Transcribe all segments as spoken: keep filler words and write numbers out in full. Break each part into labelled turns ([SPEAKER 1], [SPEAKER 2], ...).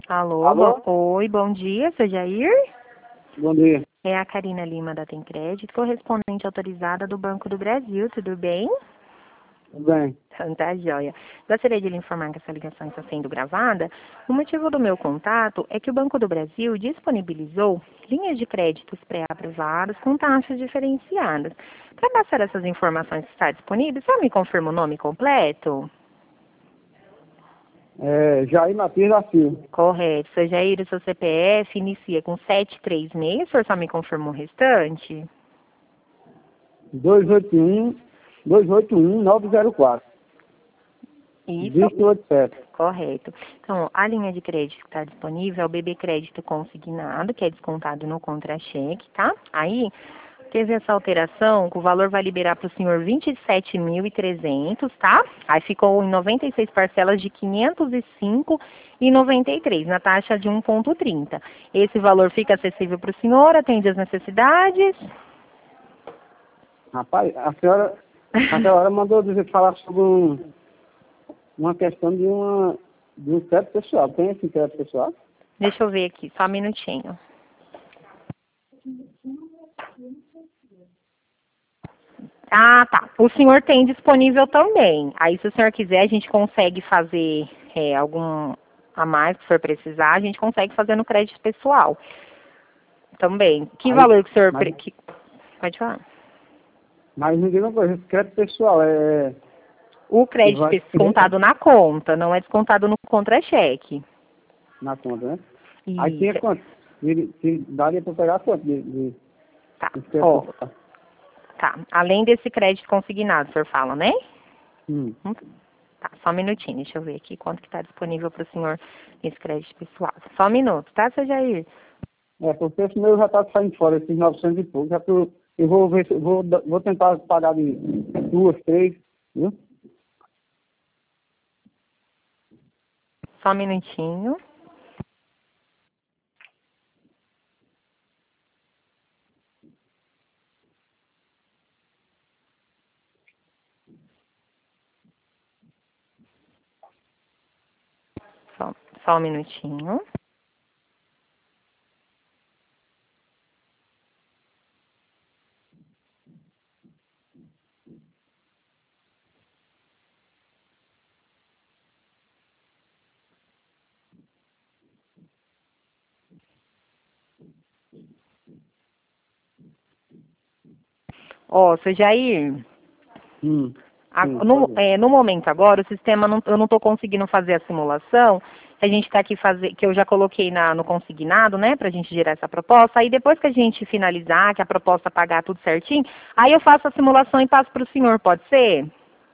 [SPEAKER 1] Alô,
[SPEAKER 2] Alô?
[SPEAKER 1] bo- oi, bom dia, seu Jair?
[SPEAKER 2] Bom dia.
[SPEAKER 1] É a Karina Lima da Tem Crédito, correspondente autorizada do Banco do Brasil, tudo bem?
[SPEAKER 2] Tudo bem?
[SPEAKER 1] Então, tá joia. Gostaria de lhe informar que essa ligação está sendo gravada. O motivo do meu contato é que o Banco do Brasil disponibilizou linhas de créditos pré-aprovadas com taxas diferenciadas. Para passar essas informações que está disponível, só me confirma o nome completo?
[SPEAKER 2] É, Jair Matias da Silva.
[SPEAKER 1] Correto. Seu Jair, o seu C P F inicia com sete três seis, o senhor só me confirma o restante?
[SPEAKER 2] dois oito um, dois oito um, nove zero quatro.
[SPEAKER 1] Isso,
[SPEAKER 2] dois oito sete.
[SPEAKER 1] correto. Então, a linha de crédito que está disponível é o B B Crédito Consignado, que é descontado no contra-cheque, tá? Aí, teve essa alteração, que o valor vai liberar para o senhor vinte e sete mil e trezentos, tá? Aí ficou em noventa e seis parcelas de quinhentos e cinco e noventa e três, na taxa de um vírgula trinta. Esse valor fica acessível para o senhor, atende às necessidades?
[SPEAKER 2] Rapaz, a senhora, naquela hora, mandou dizer falar sobre um, uma questão de, uma, de um crédito pessoal. Tem esse crédito pessoal?
[SPEAKER 1] Deixa eu ver aqui, só um minutinho. Ah, tá. O senhor tem disponível também. Aí, se o senhor quiser, a gente consegue fazer é, algum a mais que for precisar, a gente consegue fazer no crédito pessoal também. Que
[SPEAKER 2] Aí,
[SPEAKER 1] valor que o senhor...
[SPEAKER 2] mas,
[SPEAKER 1] pre- Que... Pode falar.
[SPEAKER 2] mas me diga uma coisa, esse crédito pessoal é...
[SPEAKER 1] O
[SPEAKER 2] que
[SPEAKER 1] crédito
[SPEAKER 2] vai
[SPEAKER 1] é descontado na conta, não é descontado no contra-cheque.
[SPEAKER 2] na conta, né? Aí tinha
[SPEAKER 1] Isso.
[SPEAKER 2] quanto? Que, que daria para pegar quanto de, de,
[SPEAKER 1] Tá.
[SPEAKER 2] de crédito
[SPEAKER 1] Ó,
[SPEAKER 2] pessoal?
[SPEAKER 1] tá. Além desse crédito consignado, o senhor fala, né?
[SPEAKER 2] Hum.
[SPEAKER 1] Hum, Tá, só um minutinho, deixa eu ver aqui quanto que está disponível para o senhor nesse crédito pessoal. Só um minuto, tá, seu Jair?
[SPEAKER 2] É, porque esse meu já está saindo fora, esses novecentos e pouco. Já tô, eu vou ver, se- vou, da- vou tentar pagar de duas, três, viu?
[SPEAKER 1] Só um minutinho. Só, só um minutinho. Ó, seu Jair,
[SPEAKER 2] Hum,
[SPEAKER 1] a-
[SPEAKER 2] sim,
[SPEAKER 1] no,
[SPEAKER 2] pode ir.
[SPEAKER 1] é, no momento agora, o sistema, não, eu não estou conseguindo fazer a simulação. A gente está aqui fazer, que eu já coloquei na, no consignado, né, para a gente gerar essa proposta. Aí depois que a gente finalizar, que a proposta pagar tudo certinho, aí eu faço a simulação e passo para o senhor, pode ser?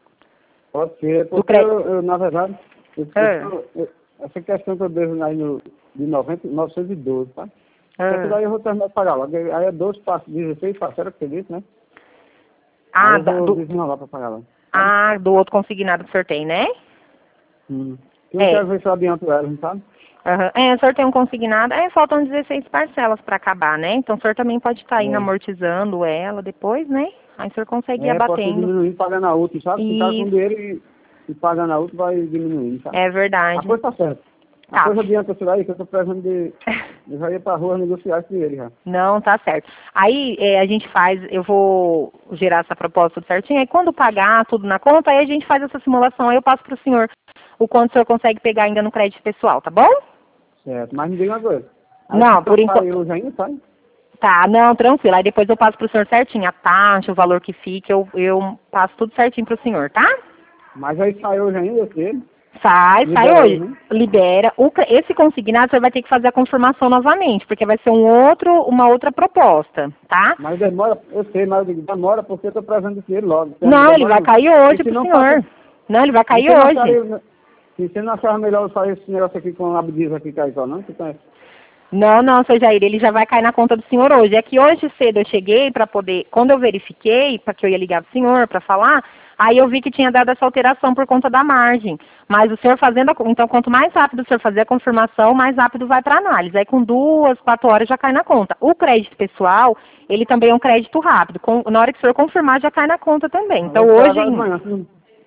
[SPEAKER 2] Pode ser,
[SPEAKER 1] Do
[SPEAKER 2] porque
[SPEAKER 1] crédito.
[SPEAKER 2] eu, eu, na verdade, eu,
[SPEAKER 1] Ah,
[SPEAKER 2] eu, eu, essa questão que eu devo aí no, de noventa, novecentos e doze, tá? Essa
[SPEAKER 1] ah.
[SPEAKER 2] daí eu vou terminar de pagar logo. Aí é doze, pa- dezesseis parcelas, que você disse, né? Aí
[SPEAKER 1] Ah,
[SPEAKER 2] eu
[SPEAKER 1] da-
[SPEAKER 2] vou
[SPEAKER 1] do,
[SPEAKER 2] desenrolar para pagar lá, sabe?
[SPEAKER 1] ah, do outro consignado que o senhor tem, né?
[SPEAKER 2] Hum. Eu
[SPEAKER 1] É.
[SPEAKER 2] quero ver se eu adianto elas, não sabe?
[SPEAKER 1] Aham. É, o senhor tem um consignado, é, faltam dezesseis parcelas para acabar, né? Então o senhor também pode estar indo
[SPEAKER 2] É.
[SPEAKER 1] amortizando ela depois, né? Aí o senhor consegue ir
[SPEAKER 2] É, pode ser
[SPEAKER 1] abatendo.
[SPEAKER 2] diminuindo, pagando a outra, sabe? Ficar com
[SPEAKER 1] Isso,
[SPEAKER 2] dinheiro e, e pagando a outra vai diminuindo, sabe?
[SPEAKER 1] é
[SPEAKER 2] A
[SPEAKER 1] verdade.
[SPEAKER 2] coisa tá certa. A
[SPEAKER 1] Tá.
[SPEAKER 2] coisa adianta isso daí, que eu tô precisando de... Eu já ia pra rua negociar com ele já.
[SPEAKER 1] Não, tá certo. Aí é, a gente faz, eu vou gerar essa proposta tudo certinho, aí quando pagar tudo na conta, aí a gente faz essa simulação, aí eu passo para o senhor o quanto o senhor consegue pegar ainda no crédito pessoal, tá bom?
[SPEAKER 2] Certo, mas me diga uma coisa. Aí
[SPEAKER 1] Não,
[SPEAKER 2] se
[SPEAKER 1] por
[SPEAKER 2] eu sair
[SPEAKER 1] enquanto.
[SPEAKER 2] hoje ainda, sai?
[SPEAKER 1] Tá, não, tranquilo. Aí depois eu passo pro senhor certinho, a taxa, o valor que fica, eu, eu passo tudo certinho pro senhor, tá?
[SPEAKER 2] Mas aí sai hoje ainda, esse ele.
[SPEAKER 1] Sai, sai
[SPEAKER 2] Libera
[SPEAKER 1] hoje.
[SPEAKER 2] hoje, né?
[SPEAKER 1] Libera. O, cre- esse consignado você vai ter que fazer a confirmação novamente, porque vai ser um outro, uma outra proposta, tá?
[SPEAKER 2] Mas demora, eu sei, mas eu digo, demora porque eu tô precisando desse dinheiro logo.
[SPEAKER 1] Não, ele
[SPEAKER 2] Demora
[SPEAKER 1] vai
[SPEAKER 2] não.
[SPEAKER 1] cair
[SPEAKER 2] E
[SPEAKER 1] hoje
[SPEAKER 2] se
[SPEAKER 1] pro
[SPEAKER 2] não
[SPEAKER 1] senhor.
[SPEAKER 2] passa...
[SPEAKER 1] Não, ele vai cair
[SPEAKER 2] Você não
[SPEAKER 1] hoje.
[SPEAKER 2] acharia, se você não achava melhor eu sair esse negócio aqui com a Abdias aqui, Caicó, não? Você conhece?
[SPEAKER 1] Não, não, seu Jair, ele já vai cair na conta do senhor hoje. É que hoje cedo eu cheguei para poder, quando eu verifiquei, para que eu ia ligar pro senhor para falar, aí eu vi que tinha dado essa alteração por conta da margem. Mas o senhor fazendo, a, então quanto mais rápido o senhor fazer a confirmação, mais rápido vai para análise. Aí com duas, quatro horas já cai na conta. O crédito pessoal, ele também é um crédito rápido. Com, na hora que o senhor confirmar, já cai na conta também.
[SPEAKER 2] Eu
[SPEAKER 1] Então
[SPEAKER 2] vou esperar
[SPEAKER 1] hoje,
[SPEAKER 2] agora de manhã. Se não,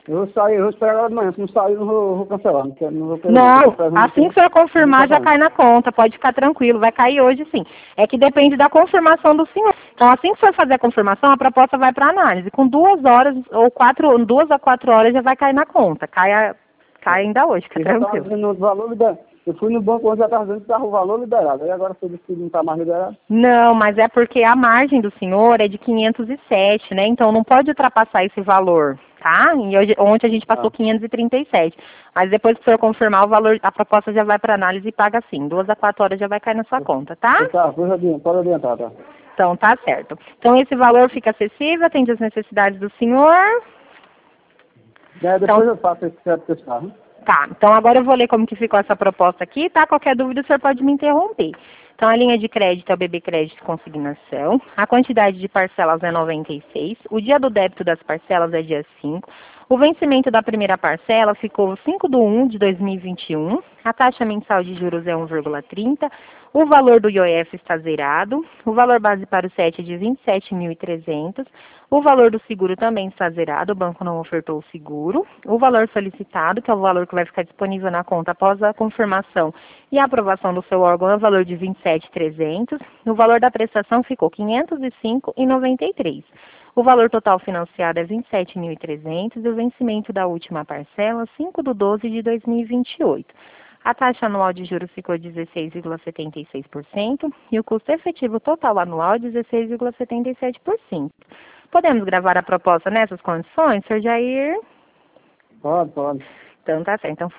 [SPEAKER 2] Eu vou sair, eu vou esperar agora de manhã. Se não sair, eu não vou, vou cancelar. Não, quero, não, vou querer,
[SPEAKER 1] Não,
[SPEAKER 2] não
[SPEAKER 1] assim que o senhor confirmar, já cai na conta. Pode ficar tranquilo, vai cair hoje sim. É que depende da confirmação do senhor. Então, assim que o senhor fazer a confirmação, a proposta vai para análise. Com duas horas ou quatro, duas a quatro horas já vai cair na conta. Cai, a, cai ainda hoje, fica tranquilo.
[SPEAKER 2] No valor liber... Eu fui no banco onde já estava dizendo que estava o valor liberado. Aí agora você disse que não está mais liberado?
[SPEAKER 1] Não, mas é porque a margem do senhor é de quinhentos e sete, né? Então não pode ultrapassar esse valor, tá? E hoje, ontem a gente passou ah. quinhentos e trinta e sete. Mas depois que o senhor confirmar o valor, a proposta já vai para análise e paga sim. Duas a quatro horas já vai cair na sua conta, tá?
[SPEAKER 2] Tá, pode adiantar, tá?
[SPEAKER 1] Então tá certo. Então esse valor fica acessível, atende às necessidades do senhor.
[SPEAKER 2] É, depois então, eu faço esse certo pessoal, né?
[SPEAKER 1] Tá, então agora eu vou ler como que ficou essa proposta aqui, tá? Qualquer dúvida o senhor pode me interromper. Então a linha de crédito é o B B Crédito Consignação, a quantidade de parcelas é noventa e seis, o dia do débito das parcelas é dia cinco, o vencimento da primeira parcela ficou cinco de um de dois mil e vinte e um, a taxa mensal de juros é um vírgula trinta, o valor do I O F está zerado, o valor base para o S E T é de vinte e sete mil e trezentos, o valor do seguro também está zerado, o banco não ofertou o seguro, o valor solicitado, que é o valor que vai ficar disponível na conta após a confirmação e a aprovação do seu órgão, é o valor de vinte e sete mil e trezentos, o valor da prestação ficou quinhentos e cinco reais e noventa e três centavos. O valor total financiado é vinte e sete mil e trezentos e o vencimento da última parcela, cinco de doze de dois mil e vinte e oito. A taxa anual de juros ficou dezesseis vírgula setenta e seis por cento e o custo efetivo total anual dezesseis vírgula setenta e sete por cento. Podemos gravar a proposta nessas condições, senhor Jair?
[SPEAKER 2] Pode, pode.
[SPEAKER 1] Então tá certo. Então,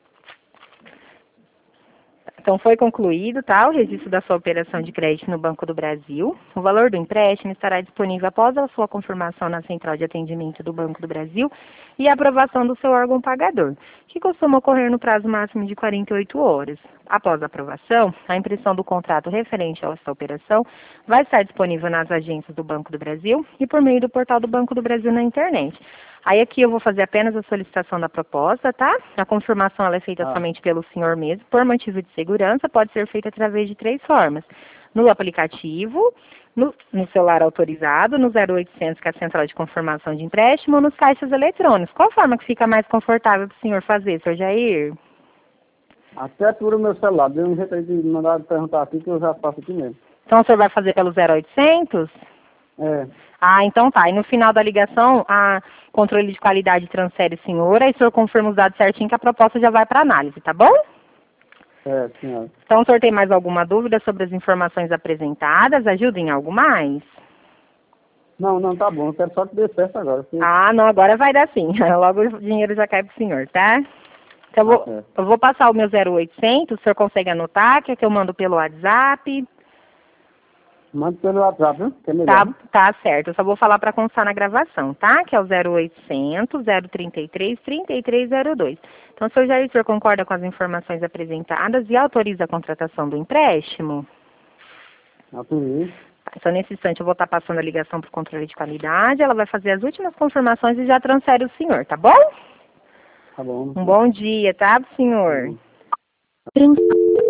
[SPEAKER 1] Então, foi concluído, tá, o registro da sua operação de crédito no Banco do Brasil. O valor do empréstimo estará disponível após a sua confirmação na Central de Atendimento do Banco do Brasil e a aprovação do seu órgão pagador, que costuma ocorrer no prazo máximo de quarenta e oito horas. Após a aprovação, a impressão do contrato referente a essa operação vai estar disponível nas agências do Banco do Brasil e por meio do portal do Banco do Brasil na internet. Aí aqui eu vou fazer apenas a solicitação da proposta, tá? A confirmação ela é feita ah. somente pelo senhor mesmo, por motivo de segurança, pode ser feita através de três formas. No aplicativo, no, no celular autorizado, no zero oitocentos, que é a central de confirmação de empréstimo, ou nos caixas eletrônicos. Qual forma que fica mais confortável para o senhor fazer, senhor Jair?
[SPEAKER 2] Até por o meu celular. Deu um jeito aí de mandar perguntar aqui que eu já faço aqui mesmo.
[SPEAKER 1] Então o senhor vai fazer pelo zero oitocentos?
[SPEAKER 2] É.
[SPEAKER 1] Ah, então tá. E no final da ligação, a controle de qualidade transfere o senhor, aí o senhor confirma os dados certinho que a proposta já vai para análise, tá bom?
[SPEAKER 2] É, senhora.
[SPEAKER 1] Então o senhor tem mais alguma dúvida sobre as informações apresentadas? Ajuda em algo mais?
[SPEAKER 2] Não, não, tá bom. Eu quero só que dê certo agora. Porque...
[SPEAKER 1] Ah, não, agora vai dar sim. Logo o dinheiro já cai pro senhor, tá? Então eu vou, ah, é. eu vou passar o meu zero oitocentos, o senhor consegue anotar, que é que eu mando pelo WhatsApp.
[SPEAKER 2] Manda pelo WhatsApp, né? Que é melhor,
[SPEAKER 1] tá,
[SPEAKER 2] né?
[SPEAKER 1] tá certo, eu só vou falar para constar na gravação, tá? Que é o zero oitocentos, zero trinta e três, trinta e três zero dois. Então, senhor Jair, o senhor concorda com as informações apresentadas e autoriza a contratação do empréstimo?
[SPEAKER 2] Autorizo.
[SPEAKER 1] Tá, então, nesse instante, eu vou estar passando a ligação para o controle de qualidade, ela vai fazer as últimas confirmações e já transfere o senhor, tá bom?
[SPEAKER 2] Tá bom.
[SPEAKER 1] Um bom dia, tá, senhor?
[SPEAKER 2] Tá bom.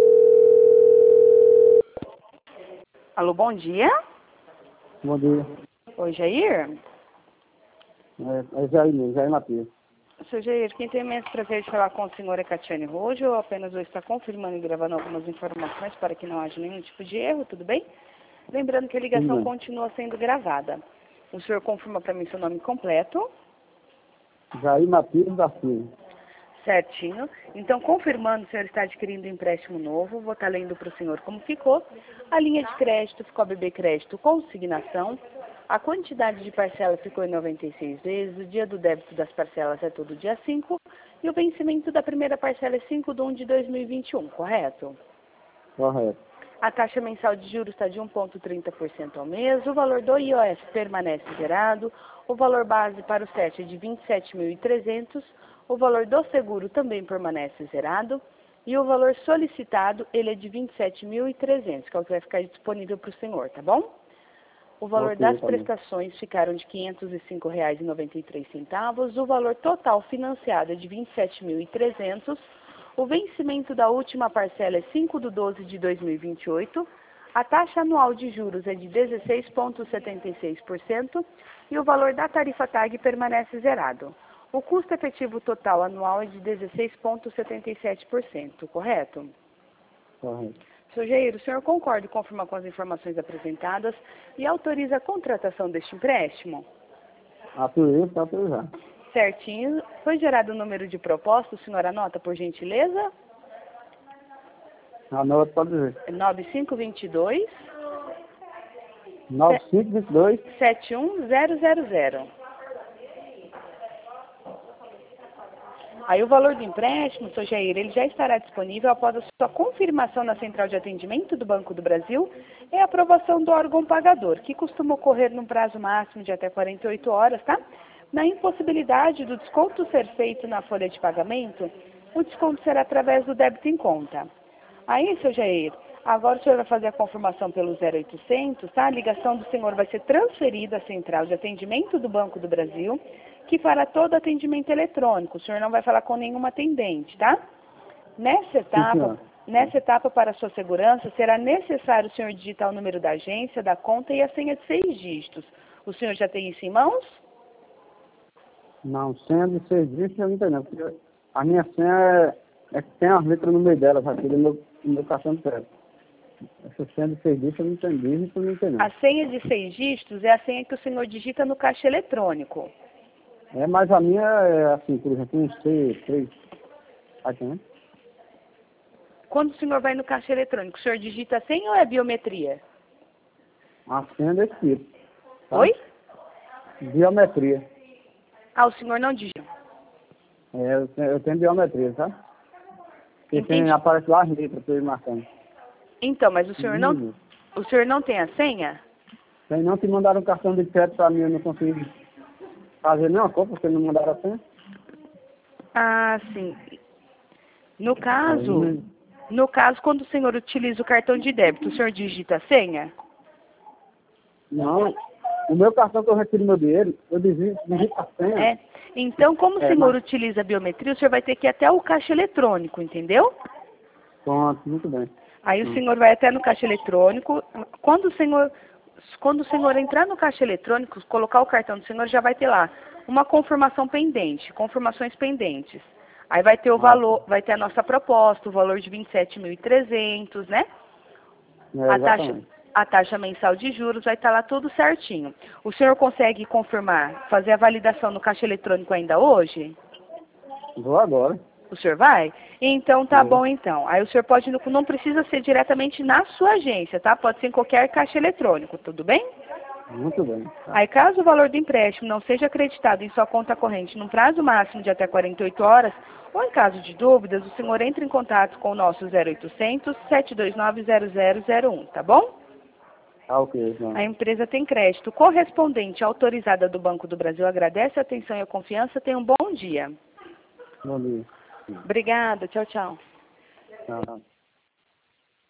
[SPEAKER 3] Alô, bom dia.
[SPEAKER 2] Bom dia.
[SPEAKER 3] Oi, Jair?
[SPEAKER 2] É, é Jair mesmo, Jair Matias.
[SPEAKER 3] Seu Jair, quem tem imenso prazer de falar com o senhor é Catiane Rojo, eu apenas vou estar confirmando e gravando algumas informações para que não haja nenhum tipo de erro, tudo bem? Lembrando que a ligação
[SPEAKER 2] Sim,
[SPEAKER 3] continua sendo gravada. O senhor confirma para mim seu nome completo?
[SPEAKER 2] Jair Matias da Silva.
[SPEAKER 3] Certinho. Então, confirmando, o senhor está adquirindo um empréstimo novo, vou estar lendo para o senhor como ficou. A linha de crédito ficou a B B Crédito Consignação. A quantidade de parcela ficou em noventa e seis vezes. O dia do débito das parcelas é todo dia cinco. E o vencimento da primeira parcela é cinco de um de dois mil e vinte e um, correto?
[SPEAKER 2] Correto.
[SPEAKER 3] A taxa mensal de juros está de um vírgula trinta por cento ao mês. O valor do I O F permanece zerado. O valor base para o S E T é de vinte e sete mil e trezentos. O valor do seguro também permanece zerado. E o valor solicitado, ele é de vinte e sete mil e trezentos, que é o que vai ficar disponível para o senhor, tá bom? O valor
[SPEAKER 2] Ok,
[SPEAKER 3] das
[SPEAKER 2] tá
[SPEAKER 3] prestações ficaram de quinhentos e cinco reais e noventa e três centavos. O valor total financiado é de vinte e sete mil e trezentos. O vencimento da última parcela é cinco de doze de dois mil e vinte e oito. A taxa anual de juros é de dezesseis vírgula setenta e seis por cento. E o valor da tarifa TAG permanece zerado. O custo efetivo total anual é de dezesseis vírgula setenta e sete por cento, correto?
[SPEAKER 2] Correto.
[SPEAKER 3] Senhor Jair, o senhor concorda e confirma com as informações apresentadas e autoriza a contratação deste empréstimo?
[SPEAKER 2] Autorizo, está autorizado.
[SPEAKER 3] Certinho. Foi gerado o número de proposta, o senhor anota, por gentileza?
[SPEAKER 2] Anota, pode dizer.
[SPEAKER 3] nove cinco dois dois,
[SPEAKER 2] nove cinco dois dois,
[SPEAKER 3] sete um zero zero zero. Aí o valor do empréstimo, senhor Jair, ele já estará disponível após a sua confirmação na Central de Atendimento do Banco do Brasil e a aprovação do órgão pagador, que costuma ocorrer num prazo máximo de até quarenta e oito horas, tá? Na impossibilidade do desconto ser feito na folha de pagamento, o desconto será através do débito em conta. Aí, senhor Jair, agora o senhor vai fazer a confirmação pelo zero oitocentos, tá? A ligação do senhor vai ser transferida à Central de Atendimento do Banco do Brasil, que fará todo atendimento eletrônico. O senhor não vai falar com nenhuma atendente, tá? Nessa etapa, nessa etapa, para a sua segurança, será necessário o senhor digitar o número da agência, da conta e a senha de seis dígitos. O senhor já tem isso em mãos?
[SPEAKER 2] Não, senha de seis dígitos eu não tenho, não. Porque a minha senha é, é que tem as letras no meio dela, aqui no meu, no meu cartão de crédito. Essa senha de seis dígitos eu não tenho, dígito eu não tenho, não.
[SPEAKER 3] A senha de seis dígitos é a senha que o senhor digita no caixa eletrônico.
[SPEAKER 2] É, mas a minha é assim, por exemplo, um C, três. Aqui, né?
[SPEAKER 3] Quando o senhor vai no caixa eletrônico, o senhor digita a senha ou é biometria?
[SPEAKER 2] A senha desse tipo. Tá?
[SPEAKER 3] Oi?
[SPEAKER 2] Biometria.
[SPEAKER 3] Ah, o senhor não digita.
[SPEAKER 2] É, eu tenho, eu tenho biometria, tá? Porque
[SPEAKER 3] Entendi.
[SPEAKER 2] tem, aparece lá as letras pra eu ir marcando.
[SPEAKER 3] Então, mas o senhor não,
[SPEAKER 2] Hum.
[SPEAKER 3] o senhor não tem a senha?
[SPEAKER 2] Tem não que mandaram um cartão de crédito pra mim, eu não consegui fazer nenhuma compra, porque não mandaram a senha.
[SPEAKER 3] Ah, sim. No caso,
[SPEAKER 2] Aí,
[SPEAKER 3] no caso, quando o senhor utiliza o cartão de débito, o senhor digita a senha?
[SPEAKER 2] não, o meu cartão que eu retiro meu dinheiro, eu digito, digito a senha.
[SPEAKER 3] É. Então, como o
[SPEAKER 2] É,
[SPEAKER 3] senhor
[SPEAKER 2] mas-
[SPEAKER 3] utiliza a biometria, o senhor vai ter que ir até o caixa eletrônico, entendeu?
[SPEAKER 2] Pronto, muito bem.
[SPEAKER 3] Aí o
[SPEAKER 2] Hum.
[SPEAKER 3] senhor vai até no caixa eletrônico. Quando o senhor, quando o senhor entrar no caixa eletrônico, colocar o cartão do senhor, já vai ter lá uma confirmação pendente, confirmações pendentes. Aí vai ter o
[SPEAKER 2] Ah,
[SPEAKER 3] valor, vai ter a nossa proposta, o valor de vinte e sete mil e trezentos, né?
[SPEAKER 2] É,
[SPEAKER 3] A taxa,
[SPEAKER 2] exatamente.
[SPEAKER 3] a taxa mensal de juros, vai estar lá tudo certinho. O senhor consegue confirmar, fazer a validação no caixa eletrônico ainda hoje?
[SPEAKER 2] Vou agora.
[SPEAKER 3] O senhor vai? Então tá
[SPEAKER 2] É.
[SPEAKER 3] bom então. Aí o senhor pode, não, não precisa ser diretamente na sua agência, tá? Pode ser em qualquer caixa eletrônico, tudo bem?
[SPEAKER 2] Muito bem. Tá.
[SPEAKER 3] Aí caso o valor do empréstimo não seja acreditado em sua conta corrente num prazo máximo de até quarenta e oito horas, ou em caso de dúvidas, o senhor entra em contato com o nosso zero oitocentos, sete dois nove, zero zero zero um, tá bom?
[SPEAKER 2] Tá ok, então.
[SPEAKER 3] A empresa tem crédito correspondente autorizada do Banco do Brasil. Agradece a atenção e a confiança. Tenha um bom dia.
[SPEAKER 2] Bom dia.
[SPEAKER 3] Obrigada. Tchau, tchau.
[SPEAKER 2] Tá.